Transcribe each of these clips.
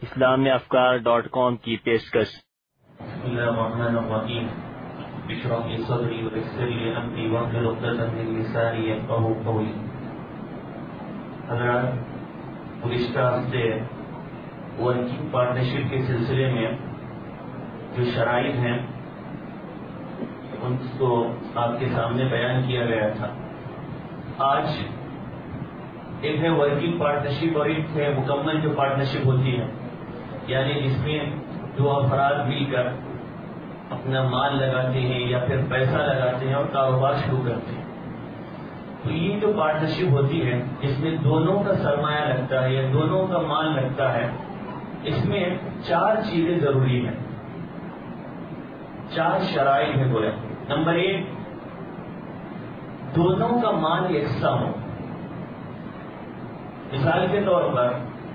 islamafkar.com کی پیشکش۔ بسم اللہ الرحمن الرحیم۔ اشرح لي صدری ویسر لي امری واحلل عقدۃ من لسانی یفقهوا قولی۔ حضرات، گزشتہ ہفتے ورکنگ پارٹنرشپ کے سلسلے میں جو شرائط ہیں ان کو آپ کے سامنے بیان کیا گیا تھا۔ آج ایک ہے ورکنگ پارٹنرشپ اور ایک ہے مکمل جو پارٹنرشپ ہوتی ہے، یعنی جس میں دو افراد مل کر اپنا مال لگاتے ہیں یا پھر پیسہ لگاتے ہیں اور کاروبار شروع کرتے ہیں۔ تو یہ جو پارٹنرشپ ہوتی ہے جس میں دونوں کا سرمایہ لگتا ہے یا دونوں کا مال لگتا ہے، اس میں چار چیزیں ضروری ہیں، چار شرائط ہیں گویا۔ نمبر ایک، دونوں کا مال یکساں ہو۔ مثال کے طور پر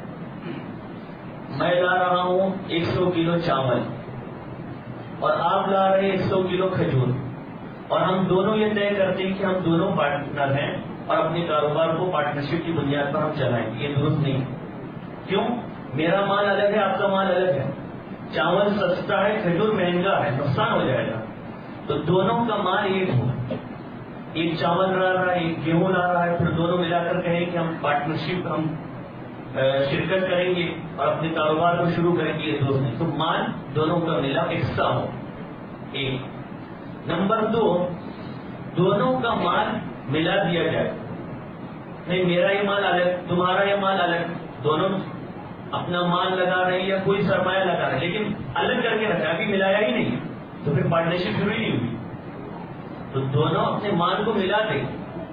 میں لا رہا ہوں 100 کلو چاول اور آپ لا رہے ہیں 100 کلو کھجور، اور ہم دونوں یہ طے کرتے ہیں کہ ہم دونوں پارٹنر ہیں اور اپنے کاروبار کو پارٹنرشپ کی بنیاد پر ہم چلائیں گے۔ یہ درست نہیں ہے۔ کیوں؟ میرا مال الگ ہے، آپ کا مال الگ ہے، چاول سستا ہے، کھجور مہنگا ہے، نقصان ہو جائے گا۔ تو دونوں کا مال ایک ہو، ایک چاول لا رہا ہے، ایک گیہوں لا رہا ہے، پھر دونوں ملا کر کہیں کہ ہم پارٹنرشپ ہم شرکت کریں گے اور اپنے کاروبار کو شروع کریں گے، یہ درست نہیں۔ تو مال دونوں کا ملا یکساں ہو، ایک۔ نمبر دو، دونوں کا مال ملا دیا جائے، نہیں میرا یہ مال الگ، تمہارا یہ مال الگ، دونوں اپنا مال لگا رہے ہیں یا کوئی سرمایہ لگا رہے ہیں لیکن الگ کر کے رکھا، ابھی ملایا ہی نہیں ہے، تو پھر پارٹنرشپ شروع ہی نہیں ہوئی۔ تو دونوں اپنے مال کو ملا دیں،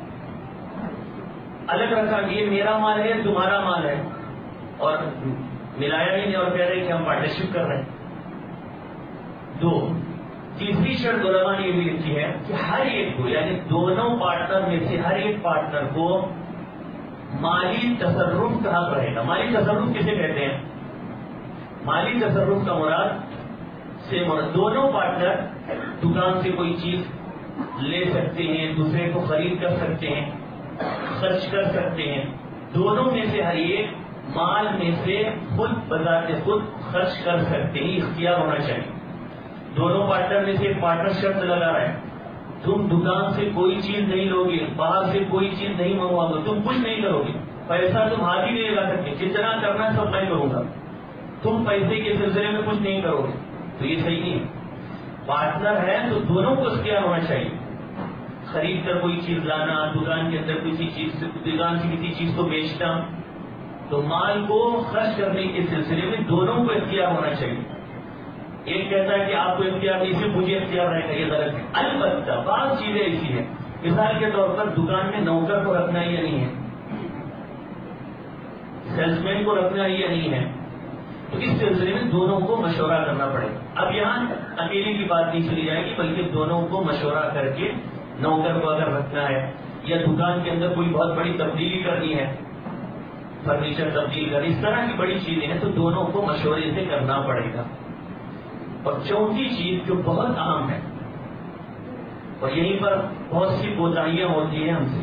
الگ رکھا کہ یہ میرا مال ہے تمہارا مال ہے، اور ملایا ہی نہیں اور کہہ رہے کہ ہم پارٹنرشپ کر رہے ہیں۔ دو، تیسری شرط علماء نے یہ بھی لکھی ہے کہ ہر ایک کو، یعنی دونوں پارٹنر میں سے ہر ایک پارٹنر کو مالی تصرف کا حق رہے گا۔ مالی تصرف کسے کہتے ہیں؟ مالی تصرف کا مراد دونوں پارٹنر دکان سے کوئی چیز لے سکتے ہیں، دوسرے کو خرید کر سکتے ہیں، خرچ کر سکتے ہیں۔ دونوں میں سے ہر ایک مال میں سے خود بذات خود خرچ کر سکتے ہیں، اختیار ہونا چاہیے۔ دونوں پارٹنر میں سے ایک پارٹنر شرط لگا رہا ہے، تم دکان سے کوئی چیز نہیں لو گے، باہر سے کوئی چیز نہیں منگواؤ گے، تم کچھ نہیں کرو گے، پیسہ تم ہاتھ ہی نہیں لگا سکتے، جتنا کرنا سب میں کروں گا، تم پیسے کے سلسلے میں کچھ نہیں کرو گے، تو یہ صحیح نہیں ہے۔ پارٹنر ہے تو دونوں کو اختیار ہونا چاہیے، خرید کر کوئی چیز لانا، دکان کے اندر کسی چیز سے دکان سے کسی چیز کو بیچنا، تو مال کو خرچ کرنے کے سلسلے میں دونوں کو اختیار ہونا چاہیے۔ ایک کہتا ہے کہ آپ کو اختیار نہیں، صرف مجھے اختیار رہے گا، یہ غلط ہے۔ البتہ بعض چیزیں ایسی ہیں، مثال کے طور پر دکان میں نوکر کو رکھنا یا نہیں ہے، سیلس مین کو رکھنا یا نہیں ہے، تو اس سلسلے میں دونوں کو مشورہ کرنا پڑے گا۔ اب یہاں اکیلے کی بات نہیں چلی جائے گی، بلکہ دونوں کو مشورہ کر کے نوکر کو اگر رکھنا ہے یا دکان کے اندر کوئی بہت بڑی تبدیلی کرنی ہے، فرنیچر تبدیل کرنی، اس طرح کی بڑی چیزیں ہیں، تو دونوں کو مشورے سے کرنا پڑے گا۔ اور چوتھی چیز جو بہت اہم ہے، اور یہیں پر بہت سی کوتاہیاں ہوتی ہیں ہم سے،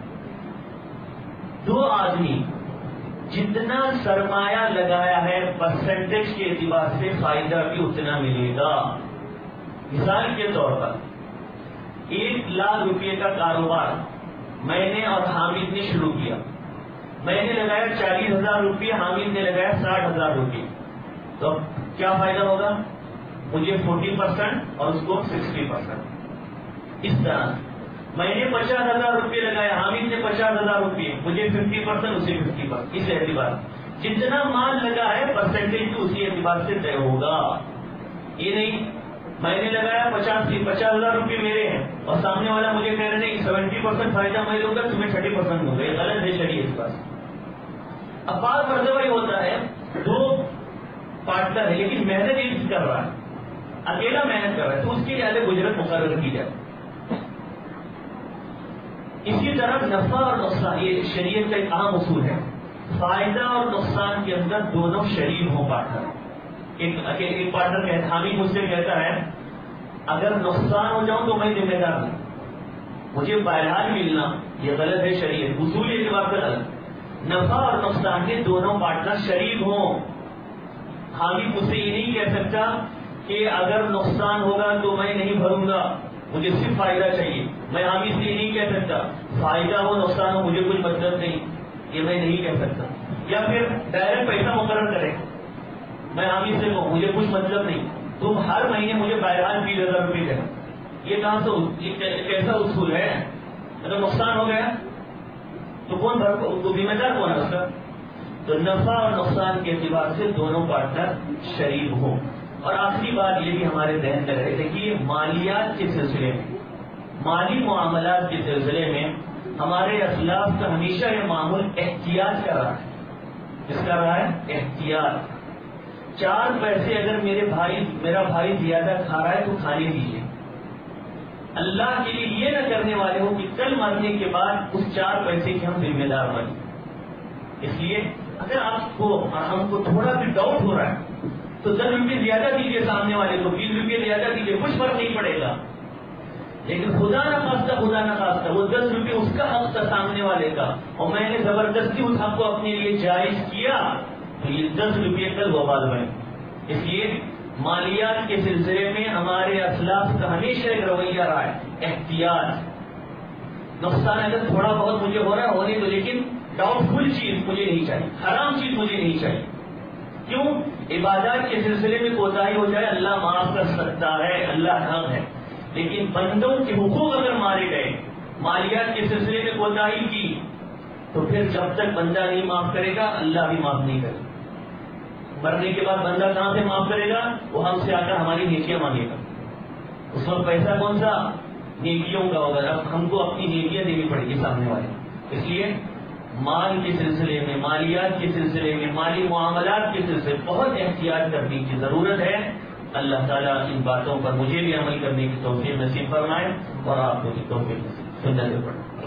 دو آدمی جتنا سرمایہ لگایا ہے پرسنٹیج کے اعتبار سے فائدہ بھی اتنا ملے گا۔ مثال کے طور پر 1 لاکھ روپے کا کاروبار میں نے اور حامد نے شروع کیا، میں نے لگایا 40,000 روپے، حامد نے لگایا 60,000 روپے، تو کیا فائدہ ہوگا؟ مجھے 40% اور اس کو 60%۔ اس طرح میں نے 50,000 روپے لگایا، حامد نے 50,000 روپے، مجھے 50%، اسے 50%۔ اس اعتبار جتنا مال لگا ہے پرسنٹیج بھی اسی اعتبار سے طے ہوگا۔ یہ نہیں میں نے لگایا 50,000 روپے میرے ہیں اور سامنے والا مجھے کہہ رہے ہیں کہ 70% فائدہ میں لوں گا، تمہیں 30% ہوگا، یہ غلط ہے شریعت پر۔ اب بعض مرتبہ یہ ہوتا ہے دو پارٹنر ہے لیکن محنت ایک کر رہا ہے، اکیلا محنت کر رہا ہے، تو اس کی الگ اجرت مقرر کی جائے۔ اسی طرح نفع اور نقصان، یہ شریعت کا ایک اہم اصول ہے، فائدہ اور نقصان کے اندر دونوں شریک ہوں پارٹنر۔ ایک پارٹنر کہتا ہے، حامد مجھ سے کہتا ہے اگر نقصان ہو جاؤں تو میں ذمہ دار ہوں، مجھے بہرحال ملنا، یہ غلط ہے شریعت، اصول اعتبار سے غلط۔ نفع اور نقصان کے دونوں پارٹنر شریک ہوں، حامی مجھ سے یہ نہیں کہہ سکتا کہ اگر نقصان ہوگا تو میں نہیں بھروں گا، مجھے صرف فائدہ چاہیے. میں حامی سے یہ نہیں کہہ سکتا فائدہ ہو نقصان ہو مجھے کچھ مطلب نہیں، یہ میں نہیں کہہ سکتا. یا پھر ڈائریکٹ پیسہ مقرر کرے، میں حامی سے کہوں مجھے کچھ مطلب نہیں، تم ہر مہینے مجھے بہرحال 20,000 روپئے دینا. یہ کہاں سے یہ کیسا اصول ہے؟ اگر نقصان ہو گیا تو کون ذمہ دار کون ہے اس کا؟ تو نفع اور نقصان کے اعتبار سے دونوں پارٹنر شریک ہوں. اور آخری بات یہ بھی ہمارے ذہن میں رہے کہ مالیات کے سلسلے میں، مالی معاملات کے سلسلے میں ہمارے اسلاف کا ہمیشہ یہ معمول احتیاط کا رہا ہے. کس کا رہا ہے؟ احتیاط. 4 پیسے اگر میرا بھائی زیادہ کھا رہا ہے تو کھانے دیجیے. اللہ کے لیے یہ نہ کرنے والے ہو کہ کل مرنے کے بعد اس 4 پیسے کے ہم ذمہ دار بنیں. اس لیے اگر آپ کو ہم کو تھوڑا بھی ڈاؤٹ ہو رہا ہے تو 10 روپئے زیادہ دیجیے سامنے والے کو، 20 روپئے زیادہ دیجیے، کچھ فرق نہیں پڑے گا. لیکن خدا نہ خواستہ وہ 10 روپئے اس کا حق تھا سامنے والے کا، اور میں نے زبردستی اس حق کو اپنے لیے جائز کیا تو یہ 10 روپئے کل وبال بنے. اس لیے مالیات کے سلسلے میں ہمارے اسلاف کا ہمیشہ ایک رویہ رہا ہے احتیاط. نقصان اگر تھوڑا بہت مجھے ہو رہا ہے ہونے تو، لیکن ڈاؤٹ فل چیز مجھے نہیں چاہیے، حرام چیز مجھے نہیں چاہیے. کیوں؟ عبادات کے سلسلے میں کوتاہی ہو جائے اللہ معاف کر سکتا ہے، اللہ حق ہے. لیکن بندوں کے حقوق اگر مارے گئے، مالیات کے سلسلے میں کوتاہی کی، تو پھر جب تک بندہ نہیں معاف کرے گا اللہ بھی معاف نہیں کرے گا. مرنے کے بعد بندہ کہاں سے معاف کرے گا؟ وہ ہم سے آ کر ہماری نیکیاں مانگے گا. اس وقت پیسہ کون سا؟ نیکیوں کا ہوگا. اب ہم کو اپنی نیکیاں دینی پڑے گی سامنے والے. اس لیے مال کے سلسلے میں، مالیات کے سلسلے میں، مالی معاملات کے سلسلے میں بہت احتیاط کرنے کی ضرورت ہے. اللہ تعالیٰ ان باتوں پر مجھے بھی عمل کرنے کی توفیق نصیب فرمائے اور آپ کو بھی توفیق نصیب. سنت پڑھیں.